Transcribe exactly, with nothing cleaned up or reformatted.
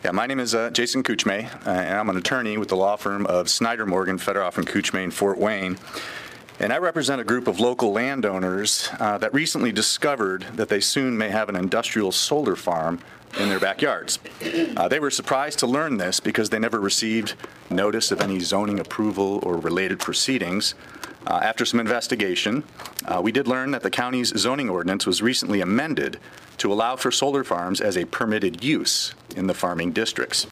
Yeah, my name is uh, Jason Kuchme, uh, and I'm an attorney with the law firm of Snyder Morgan, Federoff and Kuchme in Fort Wayne. And I represent a group of local landowners uh, that recently discovered that they soon may have an industrial solar farm in their backyards. Uh, they were surprised to learn this because they never received notice of any zoning approval or related proceedings. Uh, after some investigation, uh, we did learn that the county's zoning ordinance was recently amended to allow for solar farms as a permitted use in the farming districts.